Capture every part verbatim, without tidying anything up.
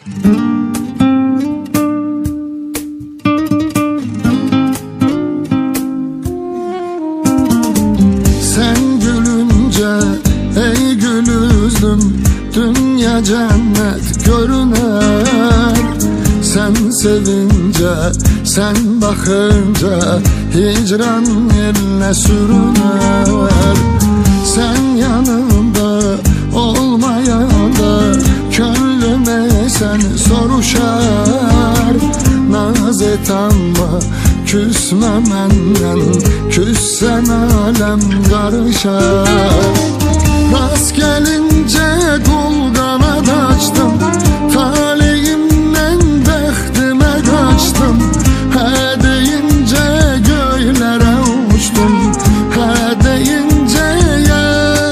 Sen gülünce ey gül üzlüm, dünya cennet görüner. Sen sevince, sen bakınca hicran yerine sürüner. Sen yanımda olmayanda gönlüme sen soruşar. Naz et ama küsme menden, küssen alem karışar. Rast gelince kul kanat açtım, talihimden bəxtime kaçtım. He deyince göylere uçtum, he deyince yer.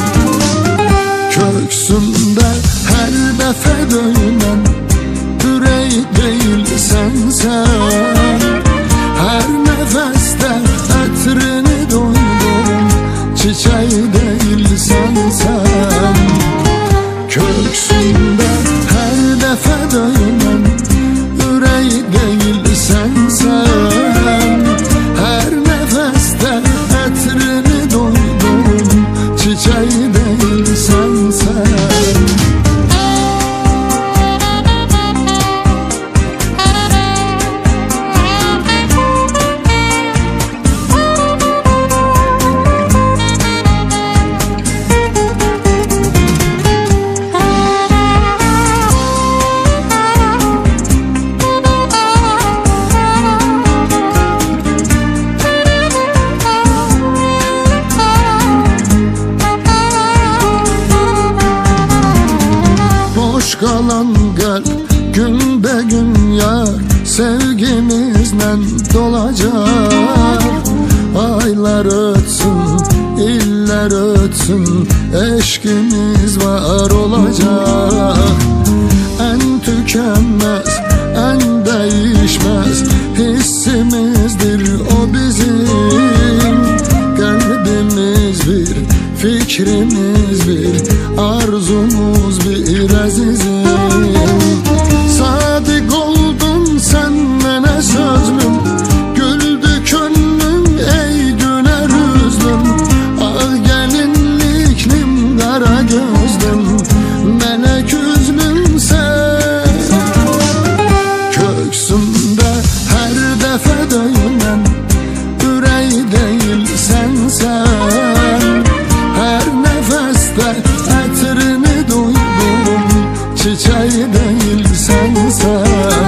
Köksümde her defa döyünen ürey değil sen sen. Her nefeste etrini doydum, çiçeği değil sen sen. Köksümde her defa döyünen ürey değil sen sen. Her nefeste etrini doydum, çiçeği değil sen sen. Kalan kalp gün be gün yar, sevgimizle dolacak. Aylar ötsün, iller ötsün, eşkimiz var olacak. En tükenmez, en değişmez hissimizdir o bizim. Kalbimiz bir, fikrimiz bir, arzumuz bir azizim. Sadık oldun sen bana sözlüm, güldü könlüm ey güler üzlüm. Ah gelinliklim kara gözlüm, melek üzlüm sen. Köksümde her defa döyünen ürey değil sen sen. Her nefeste etrini duydum, çiçeği değil sen sen.